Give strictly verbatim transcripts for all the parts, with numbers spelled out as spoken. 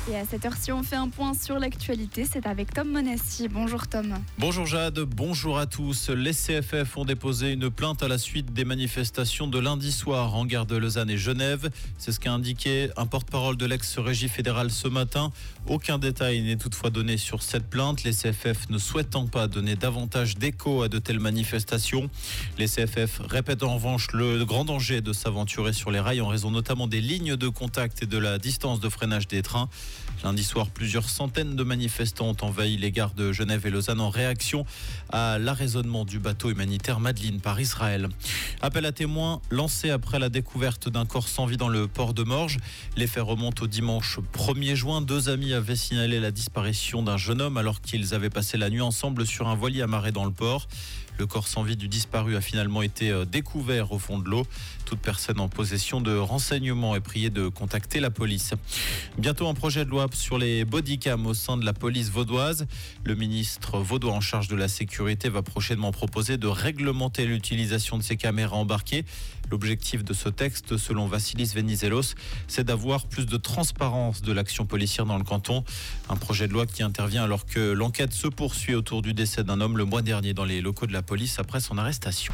Et à cette heure-ci, on fait un point sur l'actualité. C'est avec Tom Monassi. Bonjour Tom. Bonjour Jade, bonjour à tous. Les C F F ont déposé une plainte à la suite des manifestations de lundi soir en gare de Lausanne et Genève. C'est ce qu'a indiqué un porte-parole de l'ex-régie fédérale ce matin. Aucun détail n'est toutefois donné sur cette plainte. Les C F F ne souhaitant pas donner davantage d'écho à de telles manifestations. Les C F F répètent en revanche le grand danger de s'aventurer sur les rails en raison notamment des lignes de contact et de la distance de freinage des trains. Lundi soir, plusieurs centaines de manifestants ont envahi les gares de Genève et Lausanne en réaction à l'arraisonnement du bateau humanitaire Madeleine par Israël. Appel à témoins lancé après la découverte d'un corps sans vie dans le port de Morges. Les faits remontent au dimanche premier juin. Deux amis avaient signalé la disparition d'un jeune homme alors qu'ils avaient passé la nuit ensemble sur un voilier amarré dans le port. Le corps sans vie du disparu a finalement été découvert au fond de l'eau. Toute personne en possession de renseignements est priée de contacter la police. Bientôt un projet de loi sur les bodycams au sein de la police vaudoise. Le ministre vaudois en charge de la sécurité va prochainement proposer de réglementer l'utilisation de ces caméras embarquées. L'objectif de ce texte, selon Vassilis Venizelos, c'est d'avoir plus de transparence de l'action policière dans le canton. Un projet de loi qui intervient alors que l'enquête se poursuit autour du décès d'un homme le mois dernier dans les locaux de la police après son arrestation.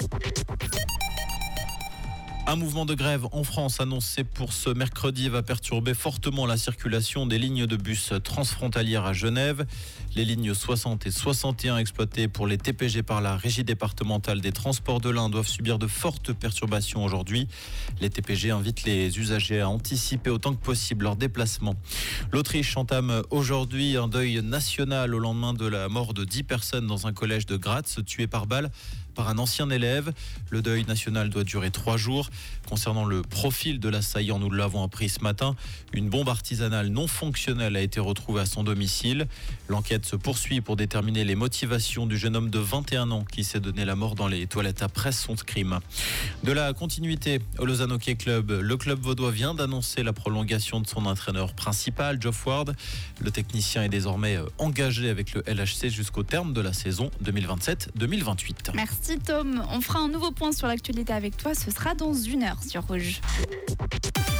Un mouvement de grève en France annoncé pour ce mercredi va perturber fortement la circulation des lignes de bus transfrontalières à Genève. Les lignes soixante et soixante et un exploitées pour les T P G par la Régie départementale des transports de l'Ain doivent subir de fortes perturbations aujourd'hui. Les T P G invitent les usagers à anticiper autant que possible leur déplacement. L'Autriche entame aujourd'hui un deuil national au lendemain de la mort de dix personnes dans un collège de Graz, tuées par balle par un ancien élève. Le deuil national doit durer trois jours. Concernant le profil de l'assaillant, nous l'avons appris ce matin. Une bombe artisanale non fonctionnelle a été retrouvée à son domicile. L'enquête se poursuit pour déterminer les motivations du jeune homme de vingt et un ans qui s'est donné la mort dans les toilettes après son crime. De la continuité au Lausanne Hockey Club, le club vaudois vient d'annoncer la prolongation de son entraîneur principal, Geoff Ward. Le technicien est désormais engagé avec le L H C jusqu'au terme de la saison deux mille vingt-sept deux mille vingt-huit. Merci Tom. On fera un nouveau point sur l'actualité avec toi. Ce sera dans une heure sur Rouge.